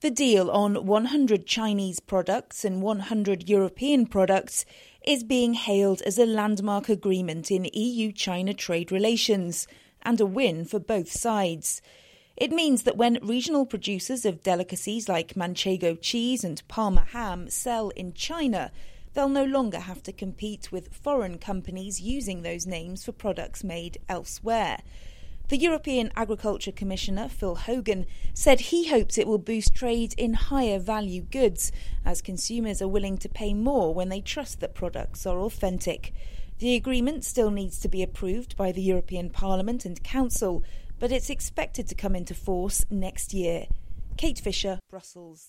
The deal on 100 Chinese products and 100 European products is being hailed as a landmark agreement in EU-China trade relations and a win for both sides. It means that when regional producers of delicacies like Manchego cheese and Parma ham sell in China, they'll no longer have to compete with foreign companies using those names for products made elsewhere. The European Agriculture Commissioner, Phil Hogan, said he hopes it will boost trade in higher value goods, as consumers are willing to pay more when they trust that products are authentic. The agreement still needs to be approved by the European Parliament and Council, but it's expected to come into force next year. Kate Fisher, Brussels.